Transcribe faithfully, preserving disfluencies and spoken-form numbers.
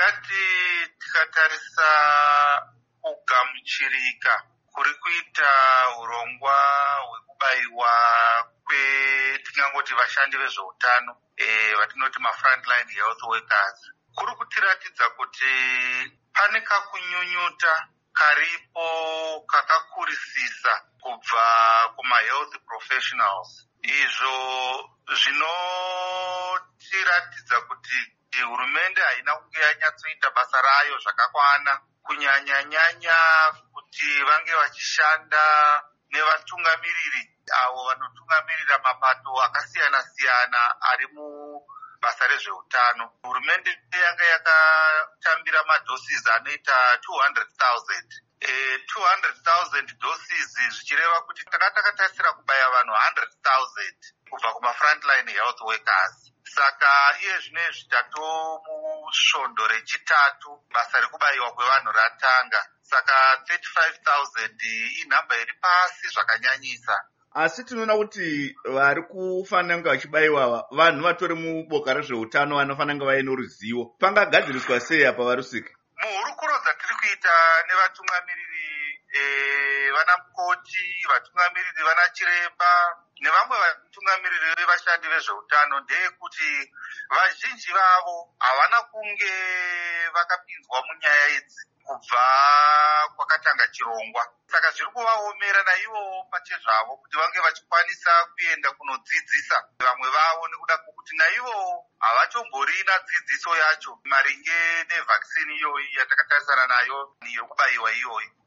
tingati tikatarisa kugamuchirika kuri kuita urongwa hwekubayiwa kwetingangoti vashandi vezveutano vatinoti mafrontline health workers kuri kutiratidza kuti pane kakunyunyuta karipo kakakurisisa kubva kuma-health professionals. Izvo zvinotiratidza kuti hurumende haina kunge yanyatsoita basa rayo zvakakwana, kunyanya-nyanya kuti vange vachishanda nevatungamiriri avo vanotungamirira mapato akasiyana-siyana ari mubasa rezveutano. Hurumende yanga yakatambira madhosizi anoita two hundred thousand. E, two hundred thousand doses zvichireva kuti taka takatarisira kubaya vanhu one hundred thousand kubva kuma-frontline health workers. Saka iye zvinezvi tato musvondo rechitatu basa rekubayiwa kwevanhu ratanga. Saka thirty-five thousand inhamba iri pasi zvakanyanyisa. Asi tinoona kuti vari kufanira kunge vachibayiwa vanhu vatori muboka rezveutano vanofanira kunge vaine ruzivo. Pangagadziriswa sei apa varusika? Muhurukuro dzatiri kuita nevatungamiriri e, vana mukoti, vatungamiriri vana chiremba nevamwe vatungamiriri vevashandi vezveutano ndeyekuti vazhinji vavo havana kunge vakapinzwa munyaya idzi kubva kwakatanga chirongwa. Saka zviri kuvaomera naivo pachezvavo kuti vange vachikwanisa kuenda kunodzidzisa vamwe vavo nekuda kwokuti naivo havachomborina dzidziso yacho maringe nevhakisini iyoyi yatakatarisana nayo yekubayiwa iyoyi.